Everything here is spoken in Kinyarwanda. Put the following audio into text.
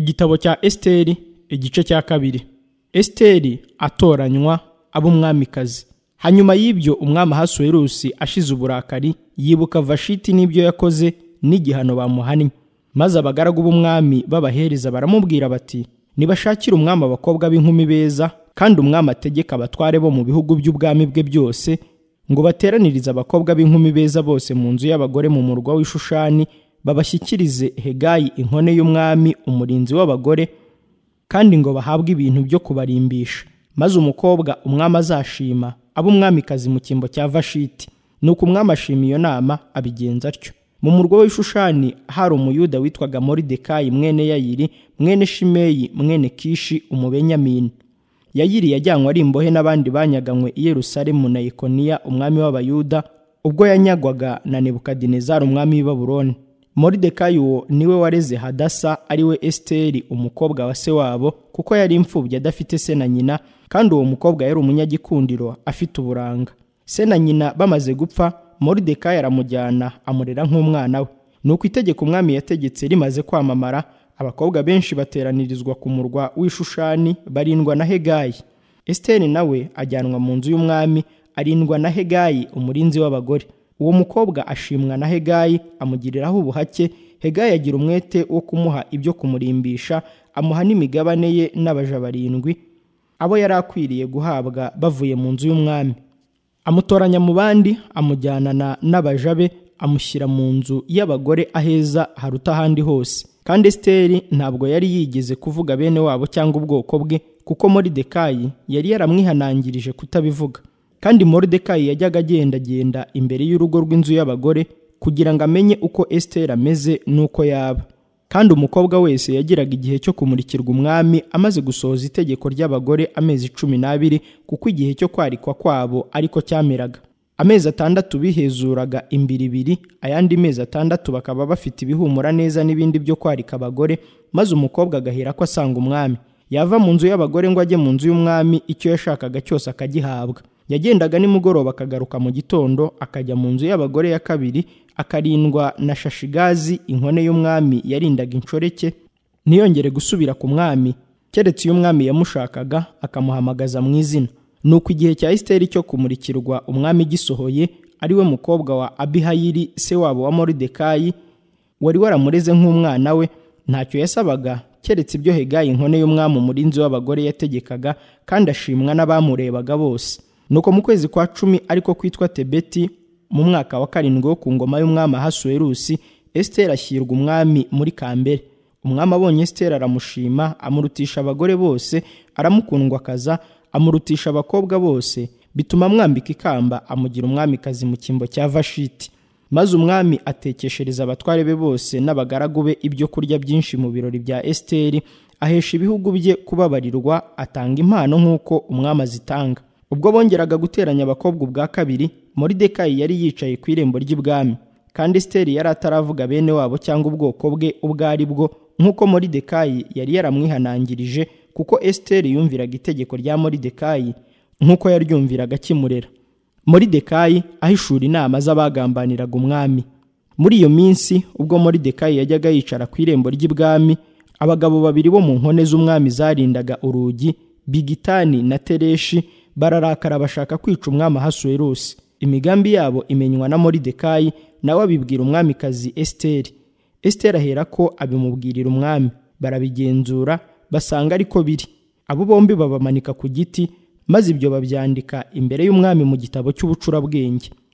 Igitabo cya Esiteri igice cya 2. Esiteri atoranywa aba umwamikazi. Hanyuma y'ibyo umwami Ahasuwerusi ashize uburakari yibuka Vashiti n'ibyo yakoze n'igihano bamuhannye. Maze abagaragu b'umwami b'abahereza baramubwira bati, nibashakire umwami abakobwa b'inkumi beza, kandi umwami ategeka abatware bo mu bihugu by'ubwami bwe byose ngo bateranirize abakobwa b'inkumi beza bose mu nzu y'abagore mu murwa w'Ishushani, babashyikirize Hegayi inkone y'umwami umurinzi w'abagore, kandi ngo bahabwe ibintu byo kubarimbisha. Maze umukobwa umwami azashima aba umwamikazi mu cyimbo cya Vashiti. Nuko umwami ashima iyo nama abigenza atyo. Mu murwa w'Ishushani hari umuyuda witwaga Moridekayi mwene Yayiri mwene Shimeyi mwene Kishi umubenyamini. Yayiri yajyanywe ari imbohe n'abandi banyaganywe i Yerusalemu na Yekoniya umwami w'Abayuda ubwo yanyagwaga na Nebukadinezari umwami w'i Babuloni. Moridekayi uwo niwe wareze Hadasa ari we Esiteri umukobwa wa se wabo, kuko yari imfubyi adafite se na nyina, kandi uwo mukobwa yari umunyagikundiro afite uburanga. Se na nyina bamaze gupfa, Moridekayi aramujyana amurera nk'umwana we. Nuko itegeko umwami yategetse rimaze kwamamara, abakobwa benshi bateranirizwa ku murwa w'Ishushani barindwa na Hegayi. Esiteri nawe ajyanwa mu nzu y'umwami arindwa na Hegayi umurinzi w'abagore. Uwo mukobwa ashimwa na Hegayi, amugiriraho ubuhake. Hegayi agira umwete wo kumuha ibyo kumurimbisha, amuha n'imigabane ye n'abaja 7 abo yari akwiriye guhabwa bavuye mu nzu y'umwami. Amutoranya mu bandi, amujyanana n'abaja be, amushyira mu nzu y'abagore aheza haruta ahandi hose. Kandi Esiteri ntabwo yari yigeze kuvuga bene wabo cyangwa ubwoko bwe, kuko Moridekayi yari yaramwihanangirije kutabivuga. Kandi Moridekayi yajyaga agendagenda imbere y'urugo rw'inzu y'abagore kugira ngo amenye uko Esiteri ameze n'uko yaba. Kandi umukobwa wese yagiraga igihe cyo kumurikirwa umwami amaze gusohoza itegeko ry'abagore amezi 12, kuko igihe cyo kwarikwa kwabo ariko cyameraga. Amezi 6 bihezuraga imbiribiri, ayandi mezi 6 bakaba bafite ibihumura neza n'ibindi byo kwarika abagore, maze umukobwa agahera ko asanga umwami. Yava mu nzu y'abagore ngo ajye mu nzu y'umwami, icyo yashakaga cyose akagihabwa. Yagendaga nimugoroba akagaruka mu gitondo, akajya mu nzu y'abagore ya kabiri, akarindwa na Shashigazi inkone y'umwami yarindaga inshoreke, ntiyongere gusubira ku mwami, keretse iyo umwami yamushakaga akamuhamagaza mu izina. Nuko igihe cya Esiteri cyo kumurikirwa umwami gisohoye, ari we mukobwa wa Abihayili se wabo wa Moridekayi, wari waramureze nk'umwana we, ntacyo yasabaga keretse ibyo Hegayi inkone y'umwami umurinzi w'abagore yategekaga, kandi ashimwa n'abamurebaga bose. Nuko mu kwezi kwa 10 ariko kwitwa Tebeti, mu mwaka wa 7 wo ku ngoma y'umwami Ahasuwerusi, Esiteri ashyirwa umwami muri kambere. Umwami abonye Esiteri aramushima, amurutisha abagore bose, aramukundwakaza, amurutisha abakobwa bose, bituma amwambika ikamba, amugira umwamikazi mu cyimbo cya Vashiti. Maze umwami atekeshereza abatware be bose n'abagaragu be ibyo kurya byinshi mu birori bya Esiteri, ahesha ibihugu bye kubabarirwa, atanga impano nk'uko umwami azitanga. Ubwo bongeraga guteranya abakobwa ubwa kabiri, Moridekayi yari yicaye ku irembo ry'ibwami, kandi Esiteri yari ataravuga bene wabo cyangwa ubwoko bwe ubwo ari bwo, nk'uko Moridekayi yari yaramwihanangirije, kuko Esiteri yumviraga itegeko rya Moridekayi nk'uko yaryumviraga akimurera. Moridekayi ahishura inama z'abagambaniraga umwami. Muri iyo minsi, ubwo Moridekayi yajyaga yicara ku irembo ry'ibwami, abagabo 2 bo mu nkone z'umwami zarindaga urugi, Bigitani na Tereshi, bararakara bashaka kwica umwami Ahasuwerusi. Imigambi yabo imenywa na Moridekayi, nawe abibwira umwamikazi Esiteri. Esiteri ahera ko abimubwirira umwami. Barabigenzura basanga ariko biri. Abo bombi babamanika ku giti, maze ibyo babyandika imbere y'umwami mu gitabo cy'ubucurabwenge.